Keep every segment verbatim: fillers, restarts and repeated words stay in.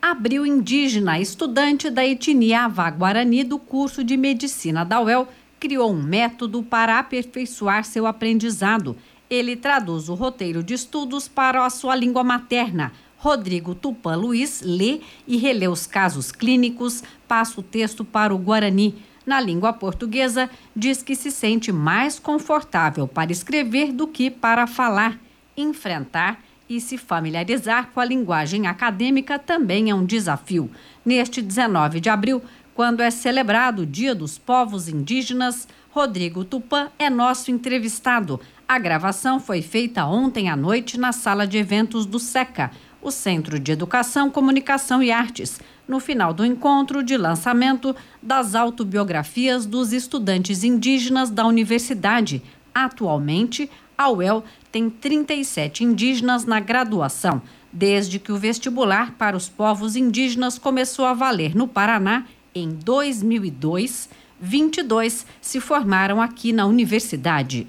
Abril Indígena, estudante da etnia Avá-Guarani do curso de Medicina da U E L, criou um método para aperfeiçoar seu aprendizado. Ele traduz o roteiro de estudos para a sua língua materna. Rodrigo Tupã Luiz lê e relê os casos clínicos, passa o texto para o Guarani. Na língua portuguesa, diz que se sente mais confortável para escrever do que para falar. Enfrentar e se familiarizar com a linguagem acadêmica também é um desafio. Neste dezenove de abril, quando é celebrado o Dia dos Povos Indígenas, Rodrigo Tupã é nosso entrevistado. A gravação foi feita ontem à noite na sala de eventos do SECA, o Centro de Educação, Comunicação e Artes, no final do encontro de lançamento das autobiografias dos estudantes indígenas da universidade. Atualmente, a U E L tem trinta e sete indígenas na graduação. Desde que o vestibular para os povos indígenas começou a valer no Paraná, em dois mil e dois, vinte e dois se formaram aqui na universidade.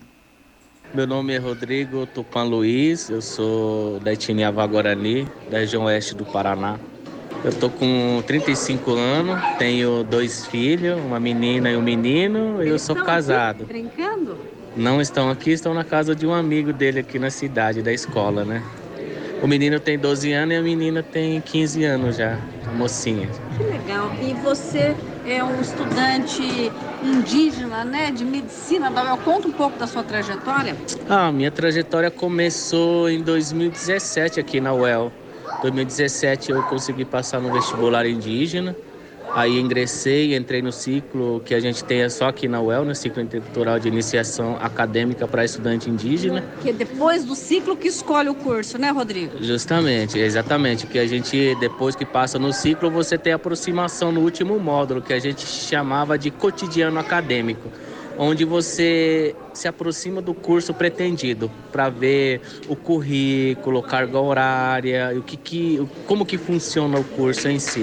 Meu nome é Rodrigo Tupã Luiz, eu sou da etnia Avá-Guarani, da região oeste do Paraná. Eu tô com trinta e cinco anos, tenho dois filhos, uma menina e um menino, e eu sou casado. Aqui, brincando? Não estão aqui, estão na casa de um amigo dele aqui na cidade, da escola, né? O menino tem doze anos e a menina tem quinze anos já, a mocinha. Que legal. E você é um estudante indígena, né, de medicina da U E L. Conta um pouco da sua trajetória. Ah, minha trajetória começou em dois mil e dezessete aqui na U E L. Em dois mil e dezessete eu consegui passar no vestibular indígena. Aí ingressei, entrei no ciclo que a gente tem só aqui na U E L, no ciclo intercultural de iniciação acadêmica para estudante indígena. Que é depois do ciclo que escolhe o curso, né, Rodrigo? Justamente, exatamente. Que a gente, depois que passa no ciclo, você tem aproximação no último módulo, que a gente chamava de cotidiano acadêmico, onde você se aproxima do curso pretendido para ver o currículo, carga horária, o que que, como que funciona o curso em si.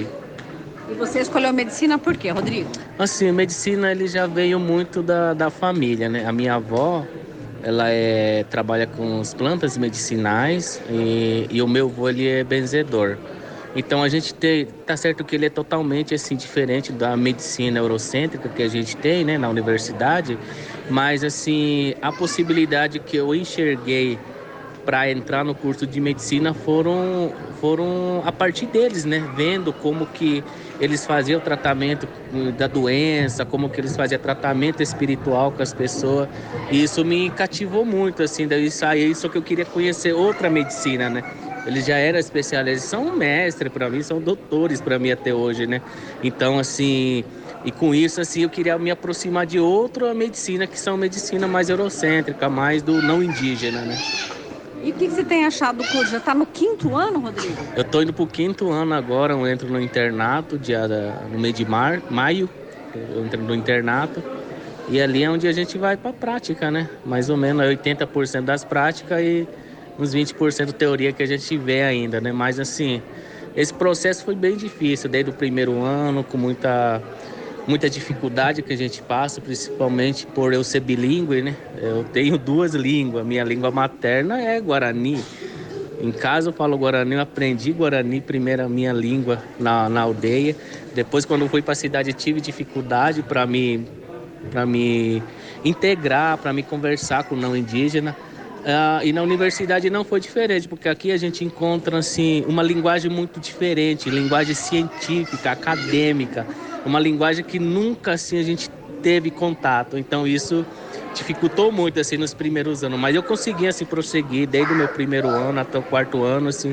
E você escolheu medicina por quê, Rodrigo? Assim, medicina ele já veio muito da, da família, né? A minha avó, ela é, trabalha com as plantas medicinais e, e o meu avô, ele é benzedor. Então a gente tem, tá certo que ele é totalmente assim diferente da medicina eurocêntrica que a gente tem, né, na universidade, mas assim, a possibilidade que eu enxerguei para entrar no curso de medicina foram, foram a partir deles, né? Vendo como que eles faziam o tratamento da doença, como que eles faziam tratamento espiritual com as pessoas. E isso me cativou muito, assim, daí saí, só que eu queria conhecer outra medicina, né? Eles já eram especialistas, são mestres para mim, são doutores para mim até hoje, né? Então, assim, e com isso, assim, eu queria me aproximar de outra medicina, que são medicina mais eurocêntrica, mais do não indígena, né? E o que, que você tem achado do curso? Já está no quinto ano, Rodrigo? Eu estou indo para o quinto ano agora, eu entro no internato, dia, no mês de mar, maio, eu entro no internato. E ali é onde a gente vai para a prática, né? Mais ou menos oitenta por cento das práticas e uns vinte por cento teoria que a gente vê ainda, né? Mas assim, esse processo foi bem difícil, desde o primeiro ano, com muita... muita dificuldade que a gente passa, principalmente por eu ser bilíngue, né? Eu tenho duas línguas. Minha língua materna é Guarani. Em casa eu falo Guarani, eu aprendi Guarani, primeiro a minha língua na, na aldeia. Depois, quando eu fui para a cidade, tive dificuldade para me, para me integrar, para me conversar com o não indígena. Uh, e na universidade não foi diferente, porque aqui a gente encontra assim, uma linguagem muito diferente, linguagem científica, acadêmica, uma linguagem que nunca assim, a gente teve contato. Então isso dificultou muito assim, nos primeiros anos, mas eu consegui assim, prosseguir desde o meu primeiro ano até o quarto ano assim,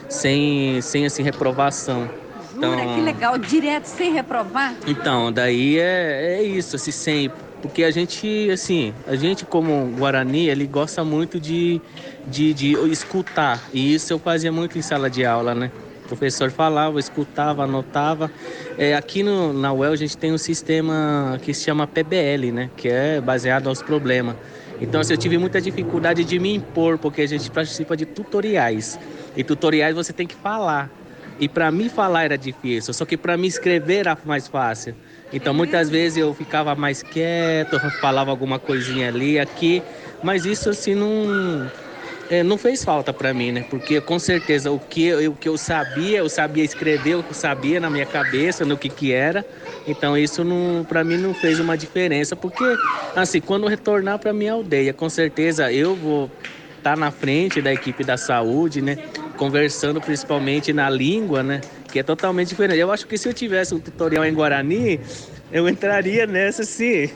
sem, sem assim, reprovação. Jura? Então, que legal, direto, sem reprovar? Então, daí é, é isso, assim, sempre. Porque a gente, assim, a gente como Guarani, ele gosta muito de, de, de escutar. E isso eu fazia muito em sala de aula, né? O professor falava, eu escutava, anotava. É, aqui no, na U E L a gente tem um sistema que se chama P B L, né? Que é baseado aos problemas. Então, assim, eu tive muita dificuldade de me impor, porque a gente participa de tutoriais. E tutoriais você tem que falar. E para mim falar era difícil, só que para mim escrever era mais fácil. Então muitas vezes eu ficava mais quieto, falava alguma coisinha ali, aqui, mas isso assim não, É, não fez falta para mim, né? Porque com certeza o que, eu, o que eu sabia, eu sabia escrever, eu sabia na minha cabeça no que que era. Então isso não, para mim não fez uma diferença, porque assim, quando eu retornar para minha aldeia, com certeza eu vou estar na frente da equipe da saúde, né? Conversando principalmente na língua, né? Que é totalmente diferente. Eu acho que se eu tivesse um tutorial em Guarani, eu entraria nessa assim,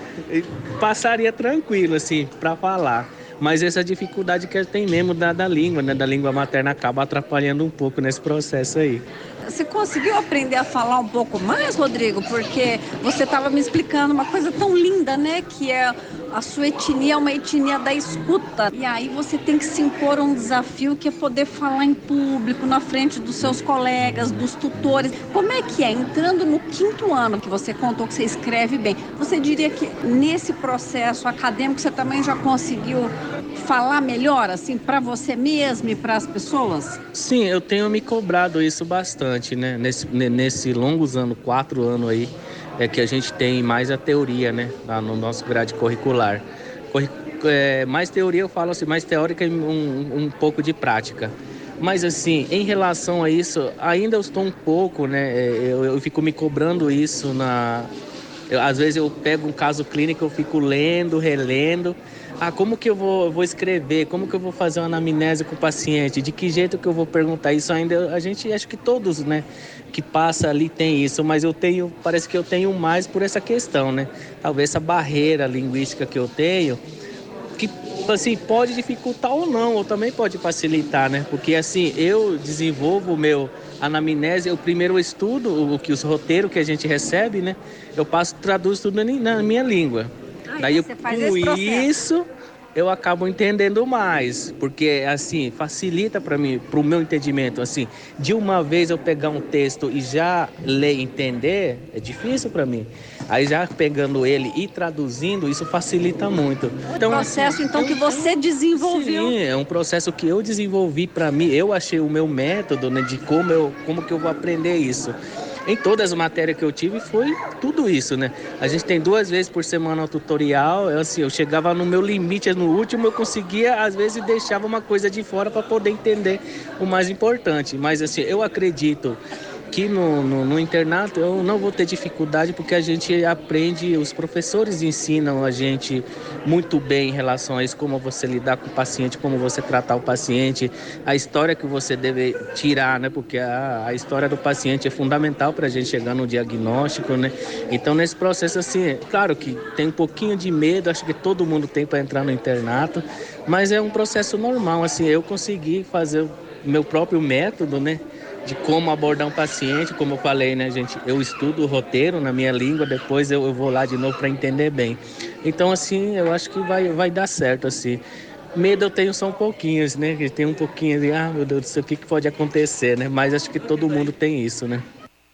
e passaria tranquilo assim para falar. Mas essa dificuldade que tem mesmo da, da língua, né? Da língua materna acaba atrapalhando um pouco nesse processo aí. Você conseguiu aprender a falar um pouco mais, Rodrigo? Porque você estava me explicando uma coisa tão linda, né? Que é a sua etnia é uma etnia da escuta. E aí você tem que se impor um desafio que é poder falar em público, na frente dos seus colegas, dos tutores. Como é que é? Entrando no quinto ano, que você contou que você escreve bem, você diria que nesse processo acadêmico você também já conseguiu falar melhor, assim, para você mesmo e para as pessoas? Sim, eu tenho me cobrado isso bastante, né? Nesse, nesse longos anos, quatro anos aí, é que a gente tem mais a teoria, né? Lá no nosso grade curricular. Corri, é, mais teoria, eu falo assim, mais teórica e um, um pouco de prática. Mas assim, em relação a isso, ainda eu estou um pouco, né? Eu, eu fico me cobrando isso na... Eu, às vezes eu pego um caso clínico, eu fico lendo, relendo. Ah, como que eu vou, eu vou escrever? Como que eu vou fazer uma anamnese com o paciente? De que jeito que eu vou perguntar isso? Ainda a gente, acho que todos, né, que passa ali tem isso, mas eu tenho, parece que eu tenho mais por essa questão, né? Talvez essa barreira linguística que eu tenho, que assim, pode dificultar ou não, ou também pode facilitar, né? Porque assim, eu desenvolvo o meu anamnese, eu primeiro estudo o que os roteiros que a gente recebe, né? Eu passo, traduzo tudo na minha língua. Ah, Daí, você faz com esse processo. isso, eu acabo entendendo mais, porque, assim, facilita para mim, para o meu entendimento, assim, de uma vez eu pegar um texto e já ler e entender, é difícil para mim. Aí, já pegando ele e traduzindo, isso facilita muito. Então, processo, assim, então, que você desenvolveu. Sim, é um processo que eu desenvolvi para mim, eu achei o meu método, né, de como, eu, como que eu vou aprender isso. Em todas as matérias que eu tive foi tudo isso, né? A gente tem duas vezes por semana o tutorial, eu, assim, eu chegava no meu limite, no último eu conseguia, às vezes deixava uma coisa de fora para poder entender o mais importante. Mas assim, eu acredito que no, no, no internato eu não vou ter dificuldade, porque a gente aprende, os professores ensinam a gente muito bem em relação a isso, como você lidar com o paciente, como você tratar o paciente, a história que você deve tirar, né? Porque a, a história do paciente é fundamental para a gente chegar no diagnóstico, né? Então, nesse processo, assim, claro que tem um pouquinho de medo, acho que todo mundo tem para entrar no internato, mas é um processo normal, assim, eu consegui fazer o meu próprio método, né? De como abordar um paciente, como eu falei, né, gente? Eu estudo o roteiro na minha língua, depois eu, eu vou lá de novo para entender bem. Então, assim, eu acho que vai, vai dar certo, assim. Medo eu tenho só um pouquinho, né? Tem um pouquinho de, ah, meu Deus do céu, o que, que pode acontecer, né? Mas acho que todo mundo tem isso, né?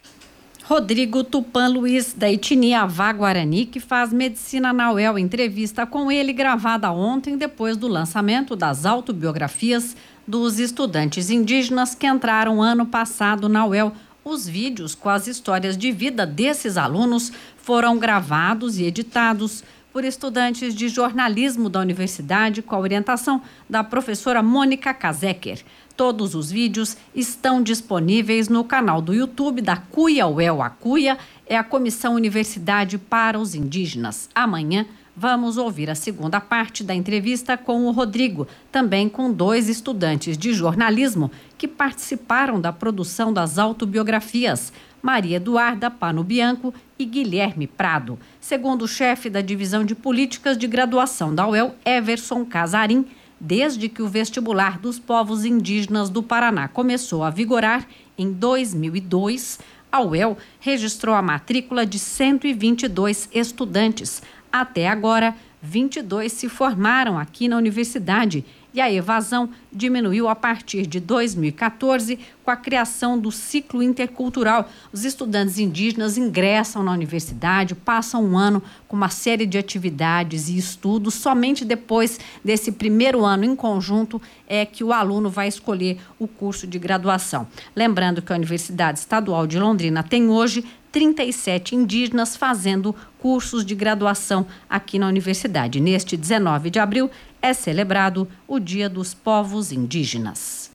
Rodrigo Tupã Luiz, da etnia Avá Guarani, que faz medicina na U E L. Entrevista com ele gravada ontem, depois do lançamento das autobiografias dos estudantes indígenas que entraram ano passado na U E L. Os vídeos com as histórias de vida desses alunos foram gravados e editados por estudantes de jornalismo da universidade com a orientação da professora Mônica Kazeker. Todos os vídeos estão disponíveis no canal do YouTube da Cuia U E L. A Cuia é a Comissão Universidade para os Indígenas. Amanhã vamos ouvir a segunda parte da entrevista com o Rodrigo, também com dois estudantes de jornalismo que participaram da produção das autobiografias, Maria Eduarda Pano Bianco e Guilherme Prado. Segundo o chefe da Divisão de Políticas de Graduação da U E L, Everson Casarim, desde que o vestibular dos povos indígenas do Paraná começou a vigorar em dois mil e dois, a U E L registrou a matrícula de cento e vinte e dois estudantes. Até agora, vinte e dois se formaram aqui na universidade e a evasão diminuiu a partir de dois mil e quatorze com a criação do ciclo intercultural. Os estudantes indígenas ingressam na universidade, passam um ano com uma série de atividades e estudos. Somente depois desse primeiro ano em conjunto é que o aluno vai escolher o curso de graduação. Lembrando que a Universidade Estadual de Londrina tem hoje trinta e sete indígenas fazendo cursos de graduação aqui na universidade. Neste dezenove de abril é celebrado o Dia dos Povos Indígenas.